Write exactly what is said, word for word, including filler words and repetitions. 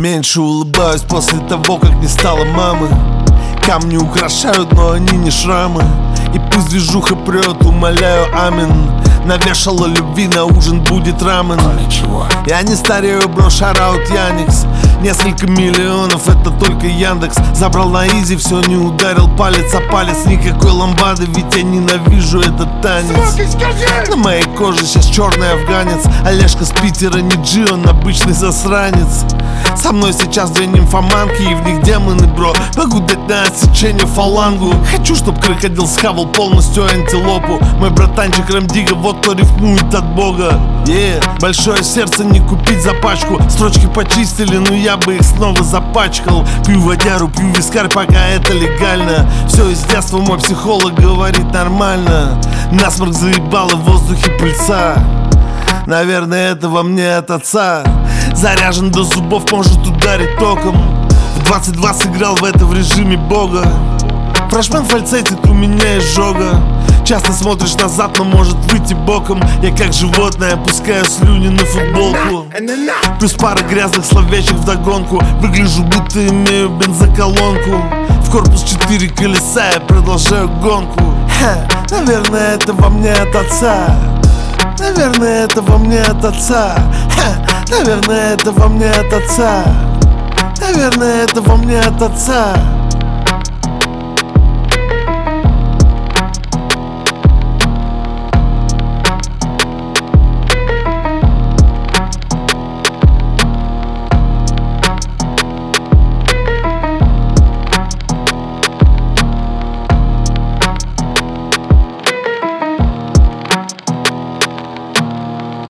Меньше улыбаюсь после того, как не стало мамы. Камни украшают, но они не шрамы. И пусть движуха прет, умоляю, амин. Навешала любви, на ужин будет рамен. Я не старею, бро, шараут Яникс. Несколько миллионов, это только Яндекс. Забрал на изи, все, не ударил палец о палец. Никакой ламбады, ведь я ненавижу этот танец. На моей коже сейчас черный афганец. Олежка с Питера, не Джи, он обычный засранец. Со мной сейчас две нимфоманки, и в них демоны, бро. Могу дать на отсечение фалангу. Хочу, чтоб крокодил схавал полностью антилопу. Мой братанчик Рамдига, вот кто рифмует от бога. Yeah. Большое сердце не купить за пачку. Строчки почистили, но я бы их снова запачкал. Пью водяру, пью вискарь, пока это легально. Все из детства мой психолог говорит нормально. Насморк заебало в воздухе пыльца. Наверное, это во мне от отца. Заряжен до зубов, может ударить током. В двадцать два сыграл в это в режиме бога. Фрешмен фальцетит, у меня изжога. Часто смотришь назад, но может выйти боком. Я как животное опускаю слюни на футболку. Плюс пара грязных словечек вдогонку. Выгляжу, будто имею бензоколонку. В корпус четыре колеса, я продолжаю гонку. Ха, наверное, это во мне от отца. Наверное, это во мне от отца. Ха, наверное, это во мне от отца. Наверное, это во мне от отца.